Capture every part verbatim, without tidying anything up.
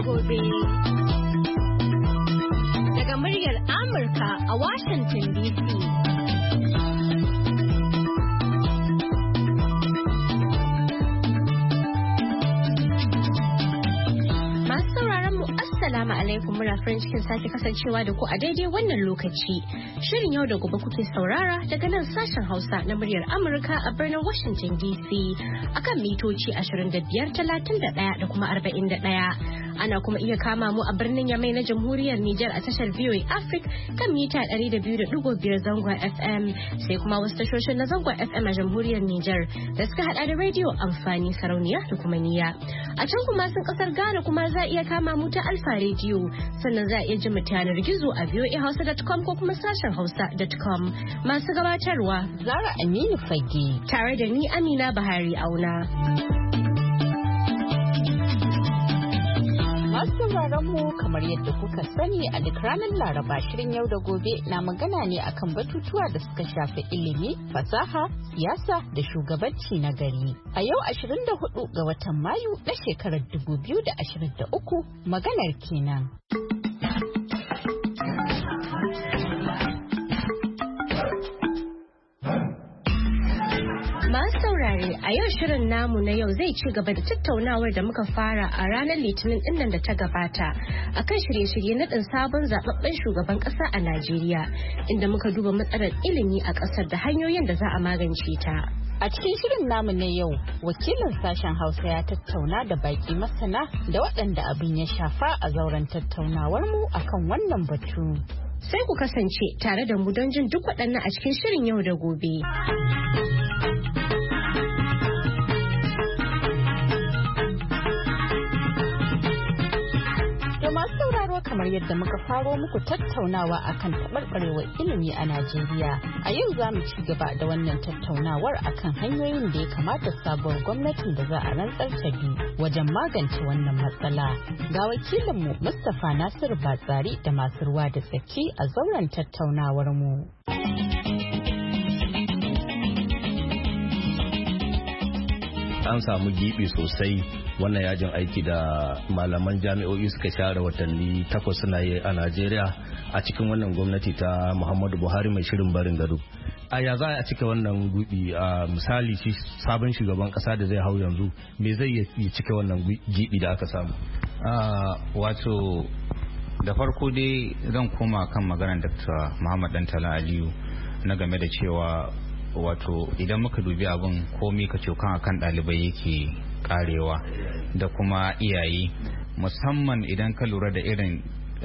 gobe. Daga muryar Amurka a Washington D C. Assalamu alaikum, muna farin cikin sake kasancewa da ku a daidai wannan lokaci. Shirin yau da gobe kuke saurara daga nan sashen Hausa na muryar Amurka a birnin Washington D C akan mitoci ashirin da biyar, talatin da ɗaya da kuma arba'in da ɗaya. Ana kuma iya kama mu a birnin Yamai na Jamhuriyar Nijar a tashar V O A Africa kan mita ɗari da biyu da ɗigo biyar zangon F M, sai kuma wasu tashoshin na zangon F M a Jamhuriyar Nijar da suka hada da rediyo amfani, sarauniya da kuma niyya. A can kuma sun kasar Ghana kuma za a iya kama mu ta Alfa rediyo, sannan za a iya ji mu ta yanar gizo a v o a hausa dot com ko kuma sashen hausa dot com. Masu gabatarwa Zara Aminu Fage tare da ni Amina Bahari Auna. Masu mu kamar yadda kuka sani a duk ranar Laraba shirin yau da gobe na magana ne akan batutuwa da suka shafi ilimi, fasaha, siyasa da shugabanci na gari. A yau ashirin da hudu ga watan Mayu na shekarar dubu biyu da ashirin da uku maganar kenan. Masu saurare, a yau shirin namu na yau zai ci gaba da tattaunawar da muka fara a ranar Litinin dinnan da ta gabata akan shirye-shirye na ɗin sabon zababben shugaban ƙasa a Najeriya, inda muka duba matsalar ilimi a ƙasar da hanyoyin da za a magance ta. A cikin shirin namu na yau, wakilin sashen Hausa ya tattauna da baki masana da waɗanda abin ya shafa a zauren tattaunawar mu akan wannan batu. Sai ku kasance tare da mu don jin duk waɗannan a cikin shirin yau da gobe. Kamar yadda muka faro muku tattaunawa akan taɓarɓarewar ilimi a Najeriya. A yau za mu ci gaba da wannan tattaunawar akan hanyoyin da ya kamata sabuwar gwamnatin da za a rantsar ta bi wajen magance wannan matsala. Ga wakilinmu Mustapha Nasiru Batsari da masu ruwa da tsaki a zauren tattaunawar mu. An samu gibi sosai wannan yajin aiki da malaman jami'o'i suka share watanni takwas suna yi a Najeriya a cikin wannan gwamnati ta Muhammadu Buhari mai shirin barin gado. A ya za a cika wannan gibi, a misali shi sabon shugaban kasa da zai hau yanzu me zai yi cika wannan gibi da aka samu? Wato da farko dai zan koma kan maganar Dr. Muhammad Dantala Aliyu na game da cewa wato idan muka dubi abin komi ka cokan akan ɗalibai yake karewa da kuma iyaye, musamman idan ka lura da irin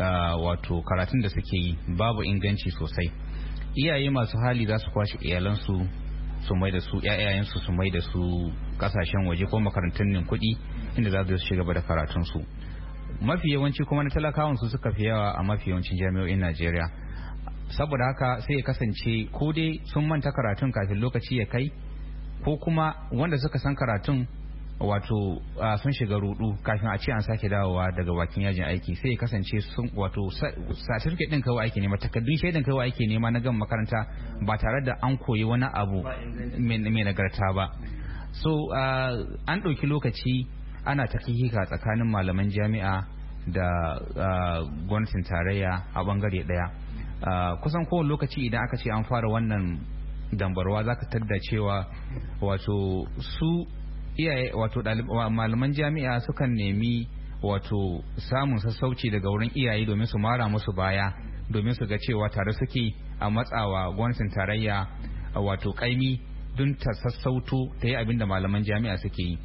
wato karatun da suke yi babu inganci sosai. Iyaye masu hali za su kwashe iyalansu su mai da su ƴaƴayensu su mai da su kasashen waje ko makarantun nin kuɗi inda za su shiga gaba da karatunsu. Mafi yawanci kuma na talakawan su suka fi yawa a mafi yawancin jami'o'in Najeriya. Saboda haka sai ya kasance ko dai sun manta karatun kafin lokaci ya kai, ko kuma wanda suka san karatun wato sun shiga rudu kafin a ce an sake dawowa daga bakin yajin aiki. Sai ya kasance sun wato certificate din kawai ake nema, takardun shaidan kawai ake nema na gama makaranta ba tare da an koyi wani abu mai nagarta ba. So an ɗauki lokaci ana takihika tsakanin malaman jami'a da gwamnatin tarayya a bangare ɗaya. Uh, kusan kowane lokaci idan aka ce an fara wannan dambarwa za ka tadda cewa wato su iyaye wato malaman jami'a sukan nemi wato samun sassauci daga wurin iyaye domin su mara musu baya, domin su ga cewa tare suke a matsawa gwamnatin tarayya wato kaimi don ta sassauto ta yi abin da malaman jami'a suke yi.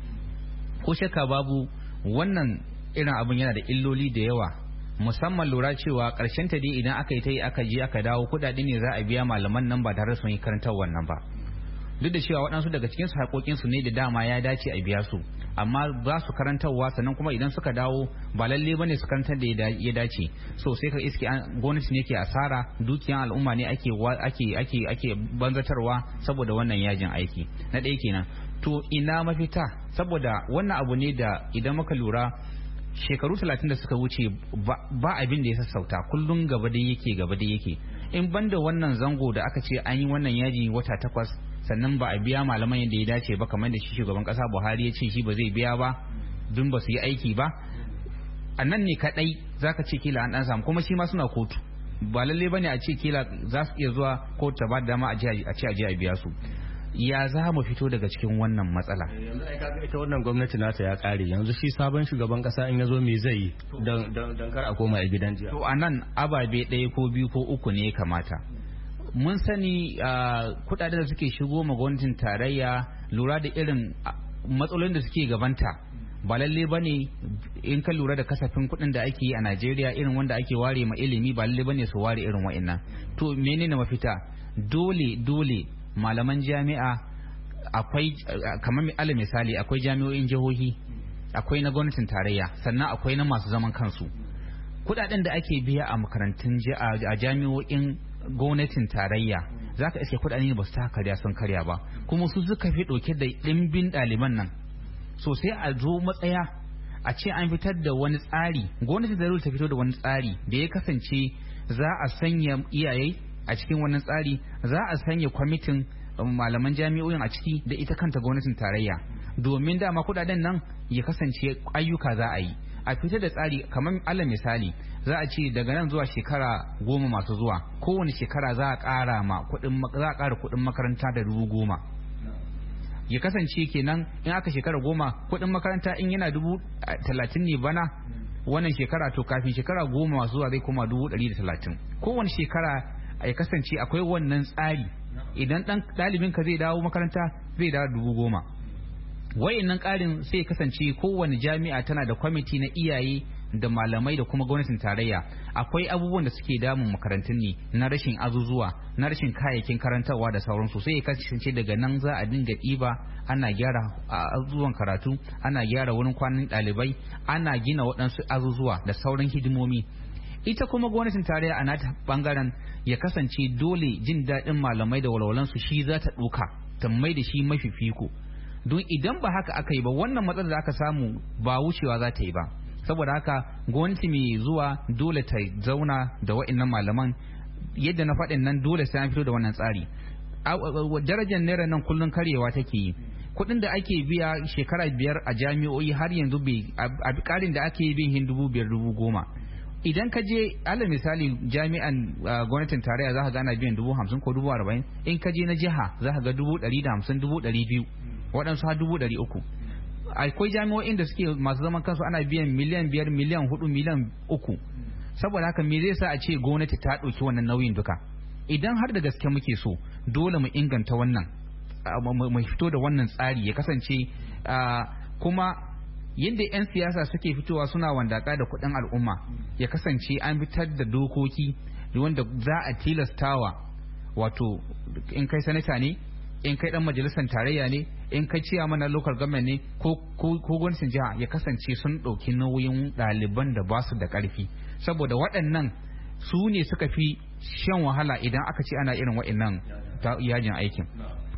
Ko shakka babu wannan irin abin yana da illoli da yawa, musamman lura cewa karshen ta dai idan aka yi ta yi aka je aka dawo kudade ne za a biya malaman nan ba tare sun yi karantar wannan ba. Duk da cewa waɗansu daga cikin su haƙoƙin su ne da dama ya dace a biya su, amma ba su karantarwa, sannan kuma idan suka dawo ba lalle bane su karantar da ya dace. So sai ka iske gwamnati ne ke asara, dukiyan al'umma ne ake ake ake ake banzatarwa saboda wannan yajin aiki. Na ɗaya kenan. To ina mafita? Saboda wannan abu ne da idan muka lura shekaru talatin da suka wuce ba abin da ya sassauta, kullum gaba da yake gaba da yake. In banda wannan zango da aka ce an yi wannan yaji wata takwas sannan ba a biya malaman yadda ya dace ba, kamar da shi shugaban kasa Buhari ya ce shi ba zai biya ba dun ba su yi aiki ba. a nan ne kadai zaka ce kila an dan samu, kuma shi ma suna kotu, ba lalle bane a ce kila za su iya zuwa kotu ta ba da dama a ce a je a biya su. Ya za mu fito daga cikin wannan matsala? Yanzu ai kaga ita wannan gwamnati nata ya kare, yanzu shi sabon shugaban kasa in ya zo me zai yi dan kar a koma a gidan jiya. To anan ababe ɗaya ko biyu ko uku ne ya kamata. Mun sani kudaden da suke shigo ma gwamnatin tarayya, lura da irin matsalolin da suke gabanta, ba lalle bane in ka lura da kasafin kuɗin da ake yi a Najeriya irin wanda ake ware ma ilimi, ba lalle bane su ware irin wa'annan. To menene mafita? Dole dole malaman jami'a akwai, kamar alal misali akwai jami'o'in jihohi, akwai na gwamnatin tarayya, sannan akwai na masu zaman kansu. Kudaden da ake biya a makarantun a jami'o'in gwamnatin tarayya zaka iske kudaden ba su ta karya sun karya ba, kuma su suka fi dauke da dimbin ɗaliban nan. So sai a zo matsaya a ce an fitar da wani tsari, gwamnati da ta fito da wani tsari da ya kasance za a sanya iyaye a cikin wannan tsari, za a sanya kwamitin malaman jami'o'in a ciki da ita kanta gwamnatin tarayya, domin dama kudaden nan ya kasance ayyuka za a yi. A fitar da tsari kamar alal misali za a ce daga nan zuwa shekara goma masu zuwa, kowane shekara za a ƙara ma kuɗin za a ƙara kuɗin makaranta da dubu goma. Ya kasance kenan in aka shekara goma kuɗin makaranta in yana dubu talatin ne bana, wannan shekara to kafin shekara goma masu zuwa zai koma dubu ɗari da talatin. Kowane shekara ya kasance akwai wannan tsari, idan dan dalibin ka zai dawo makaranta zai dawo dubu goma. Wayannan ƙarin sai ya kasance kowane jami'a tana da kwamiti na iyaye da malamai da kuma gwamnatin tarayya. Akwai abubuwan da suke damun makarantun ne na rashin azuzuwa, na rashin kayayyakin karantarwa da sauransu, sai ya kasance daga nan za a dinga ɗiba ana gyara azuzuwan karatu, ana gyara wurin kwanan ɗalibai, ana gina waɗansu azuzuwa da sauran hidimomi. Ita kuma gwamnatin tarayya a nata bangaren ya kasance dole jin daɗin malamai da walwalansu shi za ta ɗauka ta mai da shi mafi fiko, don idan ba haka aka yi ba wannan matsalar da aka samu ba wucewa za ta yi ba. Saboda haka gwamnati mai zuwa dole ta zauna da wa'annan malaman, yadda na faɗin nan dole sai an fito da wannan tsari. Darajar naira nan kullum karyewa take yi, kuɗin da ake biya shekara biyar a jami'o'i har yanzu bai a ƙarin da ake yi bin dubu biyar dubu goma. Idan ka je alal misali jami'an gwamnatin tarayya za ka ga ana biyan dubu hamsin ko dubu arba'in, in ka je na jiha za ka ga dubu ɗari da hamsin dubu ɗari biyu, waɗansu har dubu ɗari uku. Akwai jami'o'in da suke masu zaman kansu ana biyan miliyan biyar miliyan hudu miliyan uku. Saboda haka me zai sa a ce gwamnati ta ɗauki wannan nauyin duka? Idan har da gaske muke so dole mu inganta wannan, mu fito da wannan tsari ya kasance kuma yadda 'yan siyasa suke fitowa suna wandaka da kuɗin al'umma, ya kasance an fitar da dokoki wanda za a tilastawa, wato in kai sanata ne, in kai dan majalisar tarayya ne, in kai ciya mana local government ne ko gwamnatin jiha, ya kasance sun ɗauki nauyin ɗaliban da ba su da ƙarfi, saboda waɗannan su ne suka fi shan wahala idan aka ce ana irin waɗannan yajin aikin.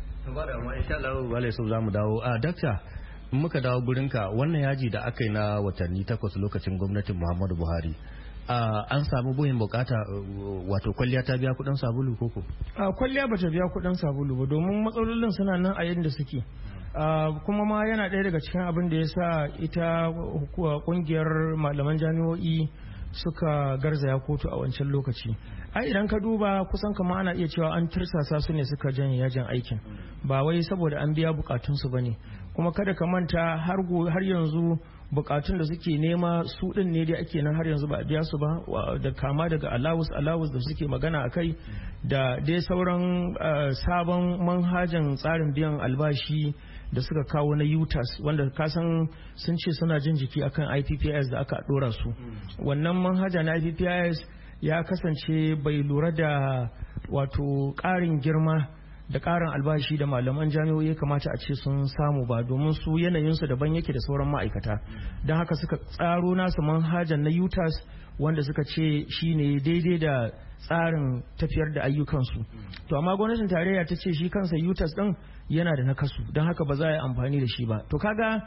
Za mu dawo a dakta, muka dawo gurinka, wannan yaji da aka yi na watanni takwas lokacin gwamnatin Muhammadu Buhari, an samu buhin bukata, wato kwalliya ta biya kudin sabulu koko? Kwalliya bata biya kudin sabulu ba, domin matsalolin suna nan a yadda suke. Kuma ma yana ɗaya daga cikin abin da ya sa ita kungiyar malaman jami'o'i suka garzaya kotu a wancan lokaci. Ai idan ka duba kusan kama ana iya cewa an tirsasa su ne suka janye yajin aikin, ba wai saboda an biya bukatunsu ba ne. Kuma kada ka manta har yanzu bukatun da suke nema su din ne dai ake nan har yanzu ba a biya su ba, da kama daga allowance allowance da suke magana a kai, da dai sauran sabon manhajan tsarin biyan albashi da suka kawo na U T A S, wanda kasan sun ce suna jin jiki akan I P P I S da aka dora su. Wannan manhaja na I P P I S ya kasance bai lura da wato ƙarin girma da ƙarin albashi da malaman jami'o'i kamata a ce sun samu ba, domin su yanayinsu daban yake da sauran ma'aikata. Don haka suka tsaro nasu manhajan na U T A S wanda suka ce shi ne daidai da tsarin tafiyar da ayyukansu. To amma gwamnatin tarayya ta ce shi kansa U T A S din yana da nakasu, don haka ba za a yi amfani da shi ba. To kaga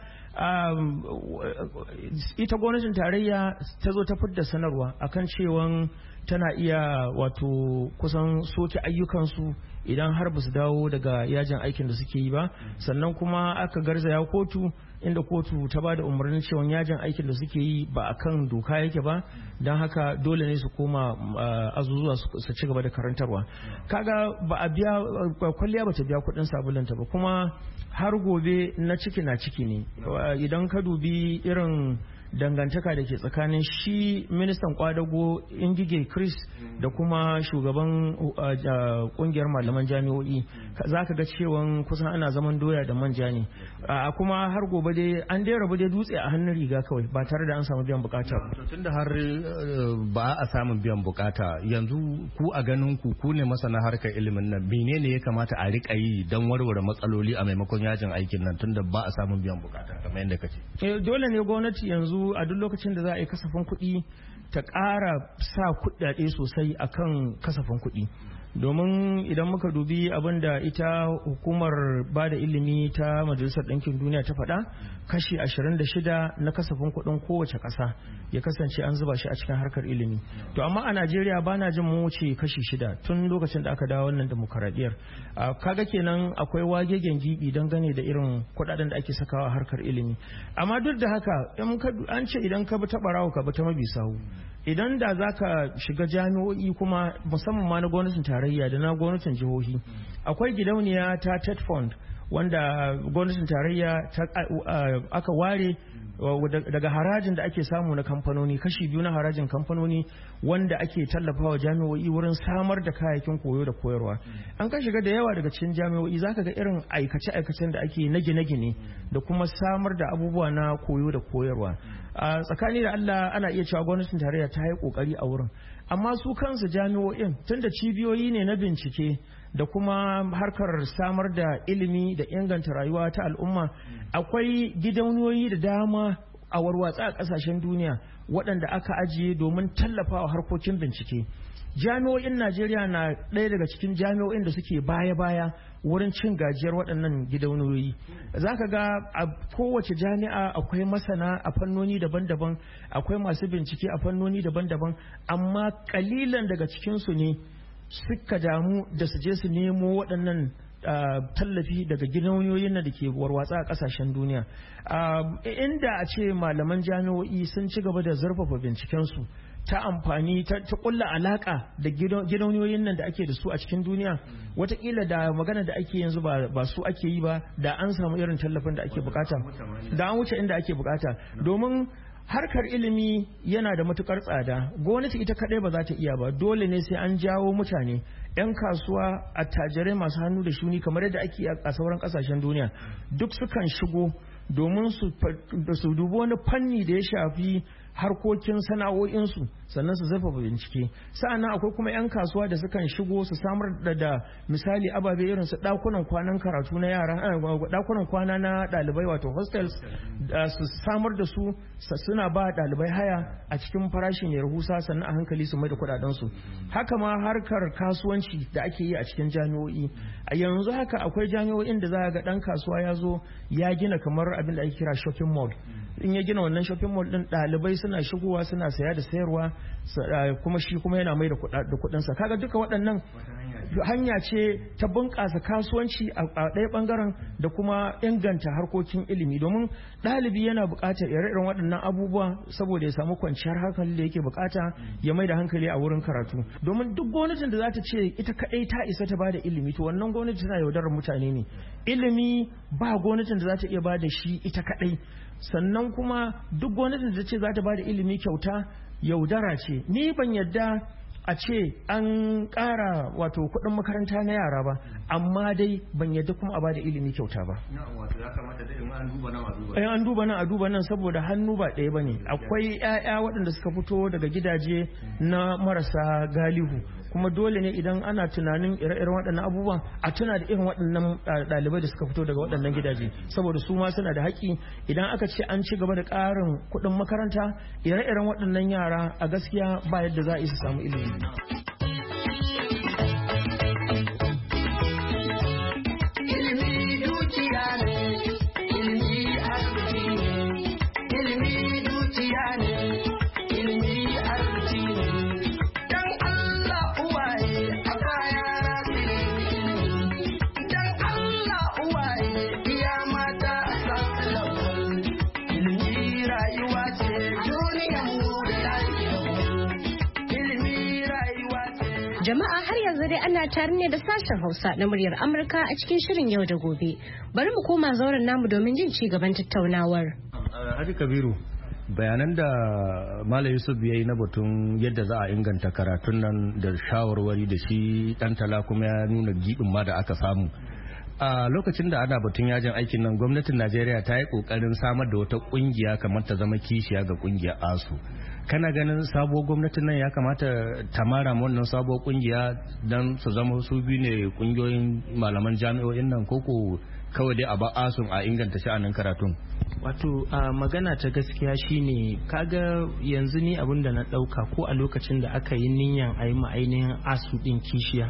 ita gwamnatin tarayya ta zo ta fidda sanarwa akan cewan tana iya wato kusan soke ayyukansu idan har ba su dawo daga yajin aikin da suke yi ba. Sannan kuma aka garzaya kotu inda kotu ta ba da umarnin cewa yajin aikin da suke yi ba a kan doka yake ba, don haka dole ne su koma azuzuwa su ci gaba da karantarwa. Kaga ba a biya kwalliya ba ta biya kuɗin sabulanta ba, kuma har gobe na ciki na ciki ne. Idan ka dubi irin dangantaka da ke tsakanin shi ministan kwadago Ingige Chris da kuma shugaban kungiyar malaman jami'o'i, za ka ga cewa kusan ana zaman doya da manja ne. Kuma har gobe dai an dai rabu dai dutse a hannun riga kawai ba tare da an samu biyan bukata. Tun da har ba a samun biyan bukata, yanzu ku a ganin ku ku ne masana harkar ilimin nan, menene ya kamata a rika yi don warware matsaloli a maimakon yajin aikin nan tun da ba a samun biyan bukata kamar yadda kace? Dole ne gwamnati yanzu a duk lokacin da za a yi kasafin kuɗi ta ƙara sa kuɗaɗe sosai akan kasafin kuɗi. Domin idan muka dubi abin da ita hukumar ba da ilimi ta Majalisar Ɗinkin Duniya ta faɗa, kashi ashirin da shida na kasafin kuɗin kowace ƙasa ya kasance an zuba shi a cikin harkar ilimi. To amma a Najeriya ba na jin mu wuce kashi shida tun lokacin da aka dawo wannan demokaradiyyar. Kaga kenan akwai wagegen gibi dangane da irin kuɗaɗen da ake sakawa a harkar ilimi. Amma duk da haka an ce idan ka bi ta ɓarawo ka bi ta mabi sawu. Idan da za ka shiga jami'o'i kuma musamman ma na gwamnatin tarayya da na gwamnatin jihohi, akwai gidauniya ta TED Fund wanda gwamnatin tarayya aka ware daga harajin da ake samu na kamfanoni, kashi biyu na harajin kamfanoni wanda ake tallafawa jami'o'i wurin samar da kayayyakin koyo da koyarwa. An ka shiga da yawa daga cikin jami'o'i zaka ga irin aikace-aikacen da ake na gine-gine da kuma samar da abubuwa na koyo da koyarwa. A tsakani da Allah ana iya cewa gwamnatin tarayya ta yi kokari a wurin, amma su kansu jami'o'in tunda cibiyoyi ne na bincike da kuma harkar samar da ilimi da inganta rayuwa ta al'umma, akwai gidauniyoyi da dama a warwatsa a kasashen duniya waɗanda aka ajiye domin tallafawa harkokin bincike. Jami'o'in Najeriya na ɗaya daga cikin jami'o'in da suke baya-baya wurin cin gajiyar waɗannan gidauniyoyi. Za ka ga a kowace jami'a akwai masana a fannoni daban-daban, akwai masu bincike a fannoni daban-daban, amma kalilan daga cikinsu ne suka damu da su je su nemo waɗannan tallafi daga gidauniyoyin da ke warwatsa a ƙasashen duniya. Inda a ce malaman jami'o'i sun ci gaba da zurfafa bincikensu ta amfani ta kulla alaka da gidauniyoyin nan da ake da su a cikin duniya, watakila da magana da ake yanzu ba su ake yi ba, da an samu irin tallafin da ake bukata, da an wuce inda ake bukata. Domin harkar ilimi yana da matukar tsada, gwamnati ita kadai ba za ta iya ba, dole ne sai an jawo mutane, 'yan kasuwa, attajirai masu hannu da shuni kamar yadda ake a sauran kasashen duniya, duk sukan shigo domin su dubi wani fanni da ya shafi harkokin sana'o'insu sannan su zurfafa bincike. Sa'annan akwai kuma 'yan kasuwa da sukan shigo su samar da da misali ababe irin su dakunan kwanan karatu na yara, dakunan kwana na ɗalibai wato hostels, su samar da su suna ba ɗalibai haya a cikin farashi mai rahusa, sannan a hankali su mai da kuɗaɗen su. Haka ma harkar kasuwanci da ake yi a cikin jami'o'i, a yanzu haka akwai jami'o'in da za ga ɗan kasuwa ya zo ya gina kamar abin da ake kira shopping mall. In ya gina wannan shopping mall din, ɗalibai suna shigowa suna saya da sayarwa, kuma shi kuma yana mai da kuɗinsa. Kaga duka waɗannan hanya ce ta bunƙasa kasuwanci a ɗaya ɓangaren da kuma inganta harkokin ilimi, domin ɗalibi yana buƙatar ire-iren waɗannan abubuwa saboda ya samu kwanciyar hankali da yake buƙata ya mai da hankali a wurin karatu. Domin duk gwamnatin da za ta ce ita kaɗai ta isa ta bada ilimi, to wannan gwamnati tana yaudarar mutane ne. Ilimi ba gwamnatin da za ta iya bada shi ita kaɗai. Sannan kuma duk gwamnatin da ta ce za ta bada ilimi kyauta yaudara ce. Ni ban yadda a ce an ƙara wato kuɗin makaranta na yara ba, amma dai ban yadda kuma a bada ilimi kyauta ba. In an duba nan a duba nan saboda hannu ba ɗaya ba ne. Akwai 'ya'ya waɗanda suka fito daga gidaje na marasa galihu, kuma dole ne idan ana tunanin ire-iren waɗannan abubuwan a tuna da irin waɗannan ɗalibai da suka fito daga waɗannan gidaje, saboda su ma suna da haƙƙi. Idan aka ce an ci gaba da ƙarin kuɗin makaranta, ire-iren waɗannan yara a gaskiya ba yadda za a yi su samu ilimi. Jama'a har yanzu dai ana tare ne da sashen Hausa na muryar Amurka a cikin shirin yau da gobe. Bari mu koma zauren namu domin jin ci gaban tattaunawar. Hadi Kabiru, bayanan da Malam Yusuf ya yi na batun yadda za a inganta karatun nan da shawarwari da shi dan tala kuma ya nuna gibin ma da aka samu. A lokacin da ana batun yajin aikin nan gwamnatin Najeriya ta yi kokarin samar da wata kungiya kamar ta zama kishiya ga kungiyar ASU. Kana ganin sabuwar gwamnatin nan ya kamata ta mara wannan sabuwar kungiya don su zama su biyu ne kungiyoyin malaman jami'o'in nan koko kawai dai a ba ASU a inganta sha'anin karatun? Wato uh, magana ta gaskiya shine kaga yanzu ni abin da na dauka ko a lokacin da aka yi niyan a yi ainihin asu din kishiya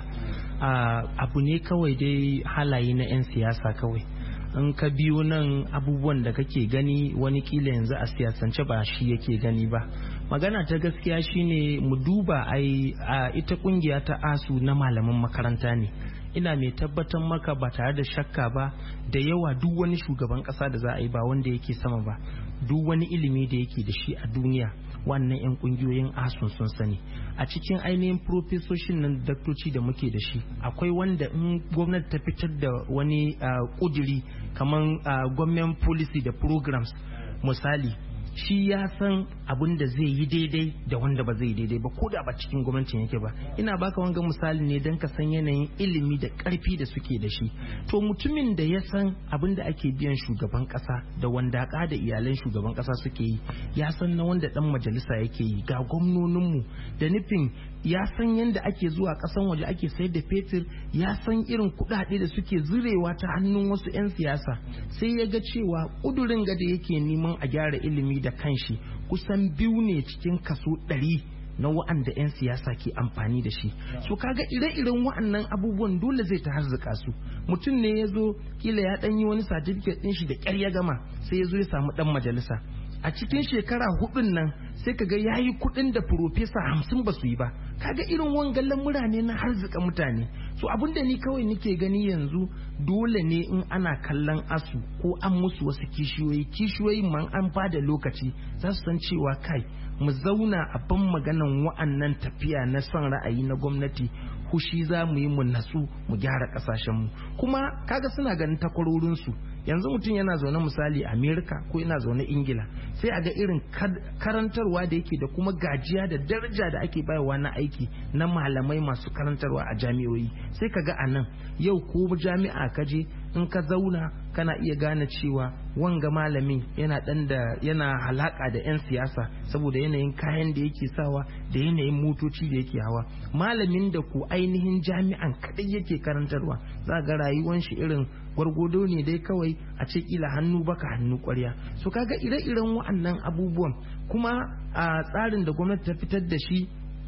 uh, abu ne kawai dai halaye na 'yan siyasa kawai. In ka biyo nan abubuwan da kake gani wani kila yanzu a siyasance ba shi yake gani ba. Magana ta gaskiya shine mu duba ai uh, ita kungiya ta asu na malaman makaranta ne. Ina mai tabbatar maka ba tare da shakka ba da yawa duk wani shugaban kasa da za a yi ba wanda yake sama ba, duk wani ilimi da yake da shi a duniya wannan 'yan kungiyoyin asun sun sani. A cikin ainihin profesoshin nan daktoci da muke da shi akwai wanda in gwamnati ta fitar da wani kudiri kamar government policy da programs misali, shi ya san abin da zai yi daidai da wanda ba zai daidai ba ko da ba cikin gwamnatin yake ba. Ina baka wanga misali ne don ka san yanayin ilimi da karfi da suke da shi. To mutumin da ya san abin da ake biyan shugaban kasa da wandaka da iyalan shugaban kasa suke yi, ya san na wanda dan majalisa yake yi, ga gwamnoninmu da nufin ya san yadda ake zuwa kasan waje ake sayar da fetur, ya san irin kudade da suke zurewa ta hannun wasu 'yan siyasa, sai ya ga cewa kudurin ga da yake neman a gyara ilimi da kanshi kusan biyu ne cikin kaso ɗari na wa'anda 'yan siyasa ke amfani da shi. So kaga ire-iren wa'annan abubuwan dole zai ta harzuka su. Mutum ne ya zo kila ya ɗan yi wani certificate ɗin shi da ƙyar ya gama sai ya zo ya samu ɗan majalisa. A cikin shekara hudun nan sai kaga ya yi kuɗin da profesa hamsin ba su yi ba. Kaga irin wangan lamura ne na harzuka mutane. So abin da ni kawai nake gani yanzu dole ne in ana kallon asu ko an musu wasu kishiyoyi kishiyoyi man an bada lokaci za su san cewa kai mu zauna a ban maganan wa'annan tafiya na son ra'ayi na gwamnati, hushi za mu yi mu natsu mu gyara kasashenmu. Kuma kaga suna ganin takwarorinsu yanzu mutum yana zaune misali Amerika ko yana zaune Ingila sai a ga irin karantarwa da yake da kuma gajiya da daraja da ake bayarwa na aiki na malamai masu karantarwa a jami'o'i. Sai ka ga a nan yau ko jami'a kaje in ka zauna kana iya gane cewa wanga malamin yana dan da yana halaka da 'yan siyasa saboda yanayin kayan da yake sawa da yanayin motoci da yake hawa. Malamin da ko ainihin jami'an kadai yake karantarwa za ga rayuwar shi irin gwargwado ne dai kawai a ce kila hannu baka hannu kwarya. So kaga ire-iren wa'annan abubuwan kuma a tsarin da gwamnati ta fitar da shi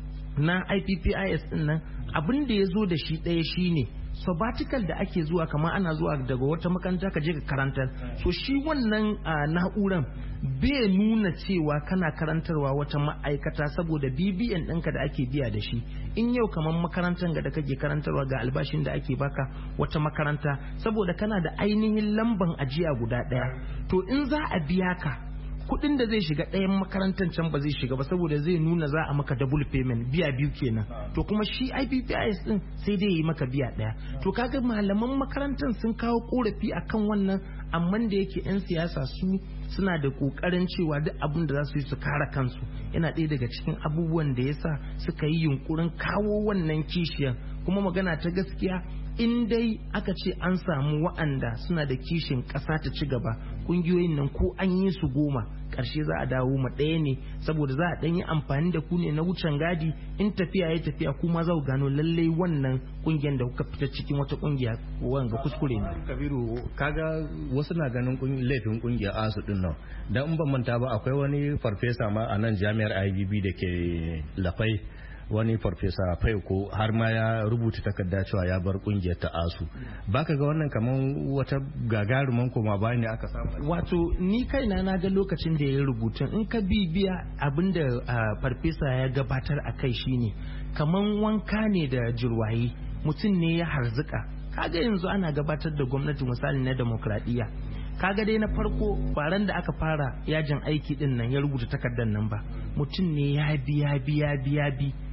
na I P P I S din nan abin da ya zo da shi ɗaya shine sabbatical da ake zuwa kamar ana zuwa daga wata makaranta ka je ka karantar. So shi wannan na'uran bai nuna cewa kana karantarwa wata ma'aikata saboda B B N ɗinka da ake biya da shi. In yau kamar makarantar da kake karantarwa ga albashin da ake baka wata makaranta saboda kana da ainihin lamban ajiya guda ɗaya, to in za a biya ka kudin da zai shiga ɗayan makarantar can ba zai shiga ba saboda zai nuna za a maka double payment, biya biyu kenan. To kuma shi I P P I S din sai dai yi maka biya ɗaya. To kaga malaman makarantar sun kawo korafi akan wannan, amma da yake 'yan siyasa su suna da kokarin cewa duk abin da za su yi su kare kansu, yana ɗaya daga cikin abubuwan da yasa suka yi yunkurin kawo wannan kishiyar. Kuma magana ta gaskiya in dai aka ce an samu wa'anda suna da kishin ƙasa ta ci gaba, ƙungiyoyin nan ko an yi su goma ƙarshe za a dawo ma ɗaya ne saboda za a ɗan yi amfani da ku ne na wucin gadi. In tafiya ya tafiya kuma za ku gano lallai wannan ƙungiyar da kuka fita cikin wata ƙungiya wanga kuskure ne. Kabiru kaga wasu na ganin laifin ƙungiyar asu din nan, dan in ban manta ba akwai wani farfesa ma a nan jami'ar I B B da ke Lafai, wani farfesa Faiko har ma ya rubuta takarda cewa ya bar kungiyar ta asu. Baka ga wannan kaman wata gagaruman koma bayan ne aka samu? Wato ni kaina na ga lokacin da ya rubutun, in ka bibiya abinda farfesa ya gabatar a kai shine kaman wanka ne da jirwaye, mutum ne ya harzuka. Kaga yanzu ana gabatar da gwamnati misali na demokradiyya, kaga dai na farko baran da aka fara yajin aiki din nan ya rubuta takardar nan ba, mutum ne ya biya biya biya bi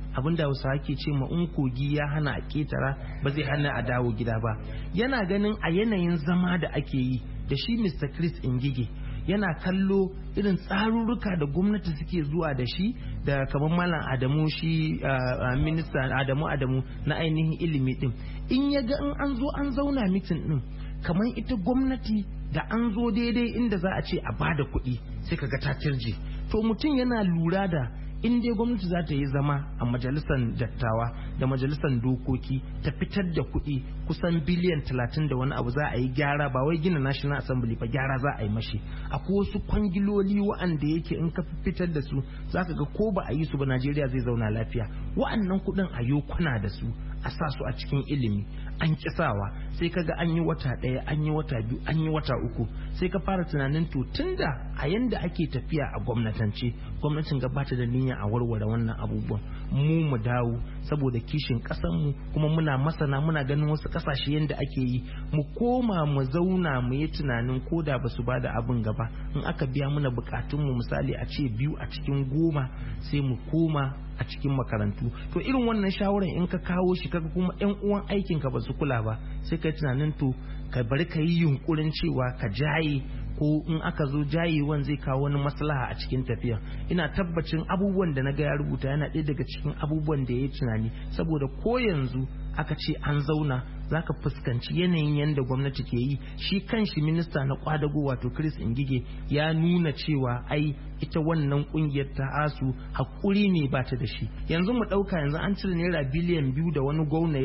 abinda Hausawa ke ce ma in kogi ya hana a ketara ba zai hana a dawo gida ba. Yana ganin a yanayin zama da ake yi da shi Mister Chris Ngige yana kallo irin tsarurruka da gwamnati suke zuwa da shi da kamar Malam Adamu shi minista Adamu Adamu na ainihin ilimi din, in ya ga in an zo an zauna mitin din kamar ita gwamnati da an zo daidai inda za a ce a bada kuɗi sai kaga ta tirje. To mutum yana lura da in dai gwamnati za ta yi zama a majalisar dattawa da majalisar dokoki ta fitar da kuɗi kusan biliyan talatin da wani abu za a yi gyara, ba wai gina National Assembly ba, gyara za a yi mashi. Akwai wasu kwangiloli wa'anda yake in ka fitar da su za ka ga ko ba a yi su ba Najeriya zai zauna lafiya. Wa'annan kuɗin a yokuna da su a sa su a cikin ilimi an kisawa, sai kaga an yi wata ɗaya an yi wata biyu an yi wata uku, sai ka fara tunanin to tunda a yanda ake tafiya a gwamnatance gwamnatin gabata da niyya a warware wannan abubuwan, mu mu dawo saboda kishin mu kuma muna masana muna ganin wasu kasashe yanda ake yi, mu koma mu zauna mu yi tunanin ko da basu bada abin gaba in aka biya mana bukatun mu misali a ce biyu a cikin goma sai mu koma a cikin makarantu. To irin wannan shawaran in ka kawo shi kaga kuma yan uwan aikin ka ba su kula ba, sai kai tunanin to ka bari ka yi yunkurin cewa ka jaye, ko in aka zo jayewan zai kawo wani maslaha a cikin tafiya. Ina tabbacin abubuwan da na ga ya rubuta yana ɗaya daga cikin abubuwan da ya yi tunani, saboda ko yanzu aka ce an zauna zaka fuskanci yanayin yadda gwamnati ke yi. Shi kanshi minista na kwadago wato Chris Ngige ya nuna cewa ai ita wannan kungiyar ta asu hakuri ne ba ta da shi. Yanzu mu dauka yanzu an cire naira biliyan biyu da wani gwamna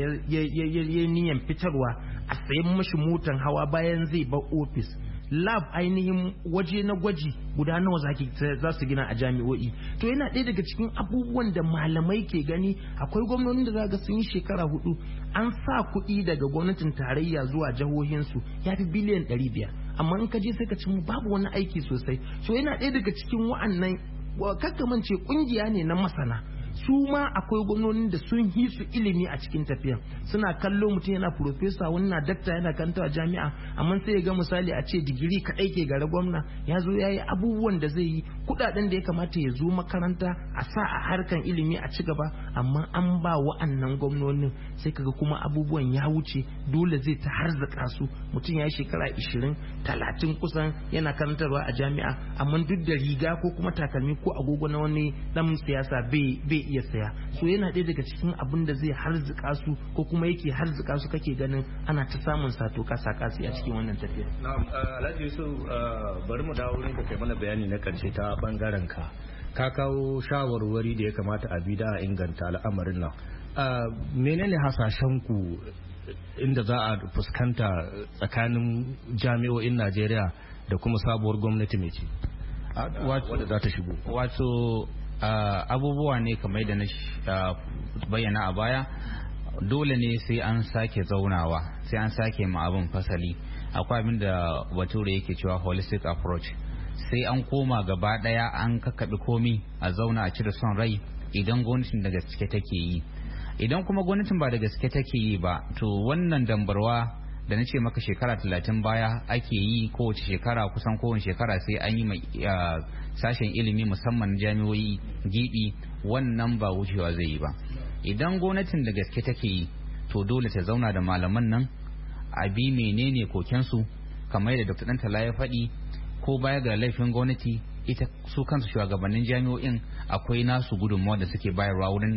ya niyan fitarwa a sayan mashi motan hawa bayan zai bar ofis. Lab ainihin waje na gwaji guda nawa zaki za su gina a jami'o'i. To yana ɗaya daga cikin abubuwan da malamai ke gani. Akwai gwamnonin da za ga sun yi shekara hudu an sa kuɗi daga gwamnatin tarayya zuwa jihohinsu ya fi biliyan ɗari biyar, amma in ka je sai ka ci babu wani aiki sosai. So yana ɗaya daga cikin wa'annan kakkamance kungiya ne na masana. Su ma akwai gwamnonin da sun yi su ilimi a cikin tafiya, suna kallo mutum yana profesa wani na dakta yana kanta a jami'a, amma sai ya ga misali a ce digiri kaɗai ke gare gwamna ya zo ya yi abubuwan da zai yi, kuɗaɗen da ya kamata ya zo makaranta a sa a harkan ilimi a ci gaba, amma an ba wa'annan gwamnonin sai kaga kuma abubuwan ya wuce, dole zai ta harzaka su. Mutum ya yi shekara ishirin talatin kusan yana karantarwa a jami'a, amma duk da riga ko kuma takalmi ko agogo na wani dan siyasa bai bai iya saya. So yana ɗaya daga cikin abin da zai harzuka su ko kuma yake harzuka su kake ganin ana ta samun sato kasa kasi a cikin wannan tafiya. Na'am, Alhaji Yusuf, bari mu dawo ne da kai mana bayani na karshe ta bangaren ka. Ka kawo shawarwari da ya kamata a bi da a inganta al'amarin nan. Menene hasashen ku inda za a fuskanta tsakanin jami'o'in Najeriya da kuma sabuwar gwamnati mai ci wadda za ta shigo? Wato Uh, abubuwa ne kamar da na uh, bayyana a baya, dole ne sai an sake zaunawa, sai an sake ma abin fasali. Akwai abin da bature yake cewa holistic approach, sai an koma gaba daya an kakkaɓe komi a zauna a cire son rai idan gwamnatin da gaske take yi. Idan kuma gwamnatin ba da gaske take yi ba, to wannan dambarwa da na ce maka shekara talatin baya ake yi kowace shekara, kusan kowace shekara sai an yi mai sashen ilimi musamman jami'o'i gibi, wannan ba wucewa zai yi ba. Idan gwamnatin da gaske take yi, to dole ta zauna da malaman nan a bi menene kokensu, kamar yadda Dr. Dantala ya faɗi, ko baya ga laifin gwamnati ita su kansu shugabannin jami'o'in akwai nasu gudunmawa da suke bayarwa wurin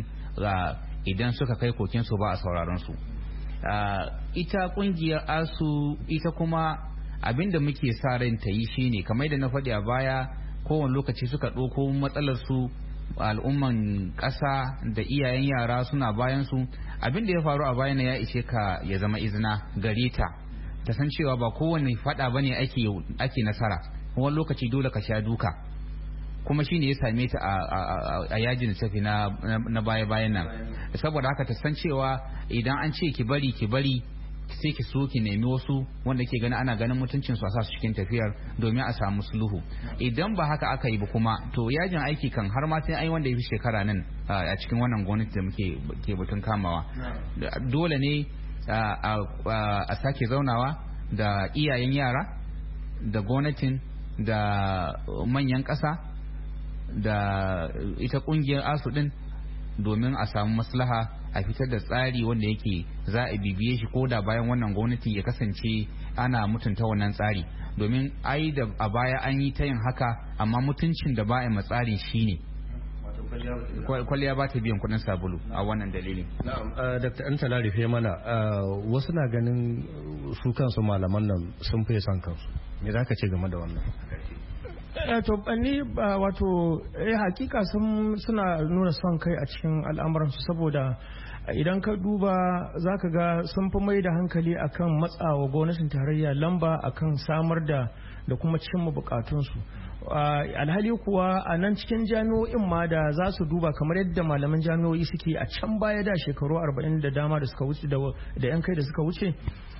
idan suka kai kokensu ba a sauraron su. Uh, ita kungiyar asu ita kuma abinda muke sa ran ta yi shine kamar da na faɗi a baya, kowane lokaci suka ɗauko matsalar su al'umman ƙasa da iyayen yara suna bayan su. Abinda ya faru a bayan ya ishe ka ya zama izina gare ta ta san cewa ba kowane faɗa bane ake ake nasara, wani lokaci dole ka sha duka, kuma shine ya same ta a yajin tafi na baya-bayan nan. Saboda haka ta san cewa idan an ce ki bari ki bari sai ki so ki nemi wasu wanda ke gani ana ganin mutuncin su a sa su cikin tafiyar domin a samu sulhu. Idan ba haka aka yi ba kuma to yajin aiki kan har ma sai ai wanda ya fi shekara nan a cikin wannan gwamnati da muke ke batun kamawa. Dole ne a sake zaunawa da iyayen yara da gwamnatin da manyan ƙasa da ita kungiyar asu din domin a samu maslaha a fitar da tsari wanda yake za a bibiye shi ko da bayan wannan gwamnati ya kasance ana mutunta wannan tsari, domin ai da a baya an yi ta yin haka amma mutuncin da ba a ma tsarin shine kwalliya ba ta biyan kudin sabulu a wannan dalilin. Dr. Antala rufe mana wasu na ganin su kansu malaman nan sun fi son kansu, me za ka ce game da wannan? to ni wato eh hakika sun suna nuna son kai a cikin al'amuransu, saboda idan ka duba zaka ga sun fi mai da hankali akan matsawa gwamnatin tarayya lamba akan samar da da kuma cimma bukatunsu. Alhali kuwa a nan cikin jami'o'in ma da za su duba kamar yadda malaman jami'o'i suke a can baya da shekaru arba'in da dama da suka wuce da yan kai da suka wuce,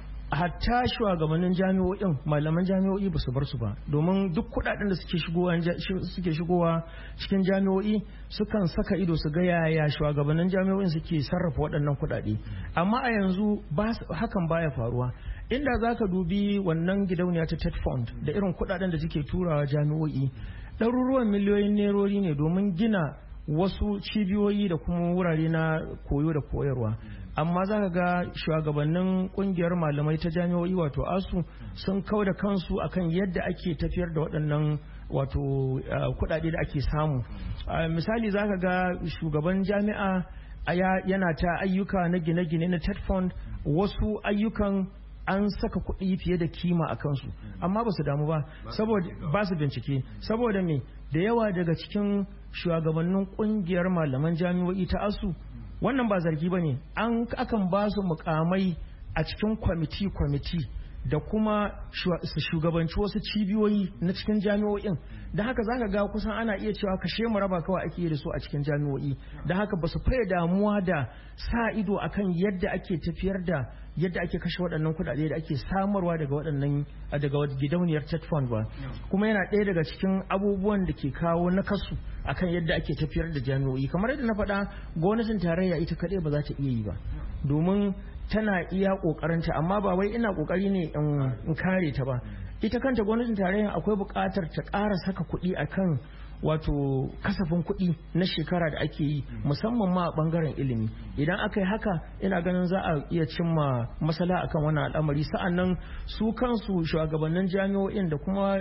hatta shugabannin jami'o'in malaman jami'o'i ba su bar su ba, domin duk kudaden da suke shigowa suke shigowa cikin jami'o'i sukan saka ido su ga yaya shugabannin jami'o'in suke sarrafa waɗannan kudade. Amma a yanzu hakan baya faruwa. Inda zaka dubi wannan gidauniya ta Ted Fund da irin kudaden da suke turawa jami'o'i, ɗaruruwan miliyoyin nerori ne domin gina wasu cibiyoyi da kuma wurare na koyo da koyarwa. Amma za ka ga shugabannin kungiyar malamai ta jami'o'i wato asu sun kau da kansu akan yadda ake tafiyar da waɗannan wato kuɗaɗe da ake samu. Misali za ka ga shugaban jami'a yana ta ayyuka na gine-gine na Ted Fund, wasu ayyukan an saka kuɗi fiye da kima a kansu amma ba su damu ba saboda ba su bincike. Saboda me da yawa daga cikin shugabannin kungiyar malaman jami'o'i ta asu, wannan ba zargi ba ne, an akan ba su mukamai a cikin kwamiti-kwamiti da kuma shugabanci wasu cibiyoyi na cikin jami'o'in. Da haka za ka ga kusan ana iya cewa kashe mu raba kawai ake yi da su a cikin jami'o'i. Da haka ba su faye damuwa da sa ido akan yadda ake tafiyar da yadda ake kashe waɗannan kuɗaɗe da ake samarwa daga waɗannan daga gidauniyar Ted Fund ba. Kuma yana ɗaya daga cikin abubuwan da ke kawo nakasu akan yadda ake tafiyar da jami'o'i. Kamar yadda na faɗa, gwamnatin tarayya ita kaɗai ba za ta iya yi ba, domin tana iya ƙoƙarinta, amma ba wai ina ƙoƙari ne in kare ta ba. Ita kanta gwamnatin tarayya akwai buƙatar ta ƙara saka kuɗi akan wato kasafin kuɗi na shekara da ake yi, musamman ma a ɓangaren ilimi. Idan aka yi haka, ina ganin za a iya cimma masala akan wannan al'amari. Sa'annan su kansu shugabannin jami'o'in da kuma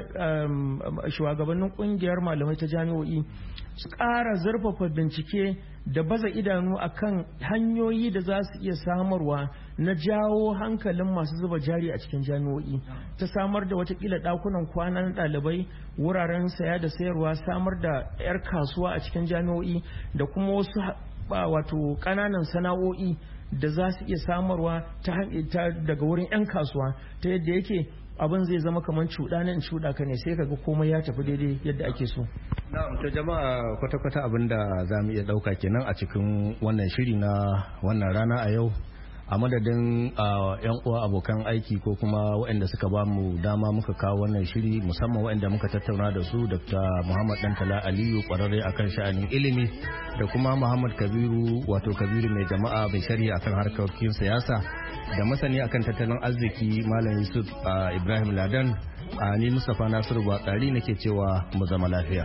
shugabannin ƙungiyar malamai ta jami'o'i su ƙara zurfafa bincike da baza idanu akan hanyoyi da za su iya samarwa na jawo hankalin masu zuba jari a cikin jami'o'i, ta samar da watakila ɗakunan kwanan ɗalibai, wuraren saya da sayarwa, samar da 'yar kasuwa a cikin jami'o'i da kuma wasu wato ƙananan sana'o'i da za su iya samarwa ta daga wurin 'yan kasuwa, ta yadda yake abin zai zama kamar cuɗa nan cuɗa ka ne, sai kaga komai ya tafi daidai yadda ake so. Na'am, to jama'a kwata-kwata abin da za mu iya ɗauka kenan a cikin wannan shiri na wannan rana a yau. A madadin yan uwa abokan aiki ko kuma waɗanda suka ba mu dama muka kawo wannan shiri, musamman waɗanda muka tattauna da su, Dr. Muhammad Dantala Aliyu, ƙwararre akan sha'anin ilimi, da kuma Muhammad Kabiru wato Kabiru mai jama'a mai sharhi akan harkokin siyasa, da masani akan tattalin arziki Malam Yusuf Ibrahim Ladan. A ni Mustapha Nasiru Batsari nake cewa mu zama lafiya.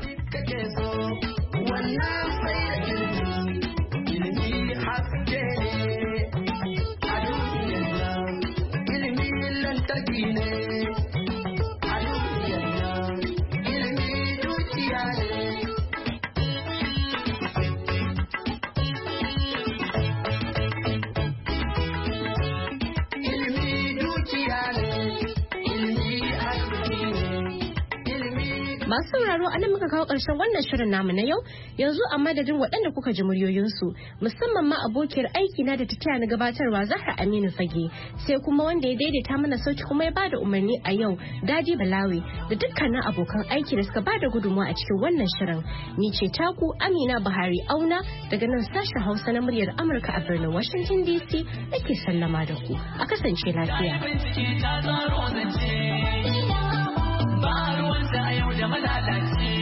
Masu sauraro a nan muka kawo ƙarshen wannan shirin namu na yau. Yanzu a madadin waɗanda kuka ji muryoyinsu, musamman ma abokiyar aiki na da ta taya na gabatarwa Zahra Aminu Fage, sai kuma wanda ya daidaita mana sauki kuma ya bada umarni a yau, Dadi Balawi, da dukkanin abokan aiki da suka bada gudunmawa a cikin wannan shirin. Ni ce taku Amina Buhari Auna daga nan sashen Hausa na muryar Amurka a birnin Washington D C nake sallama da ku. A kasance lafiya. Ba ruwanta a yau da malalaci.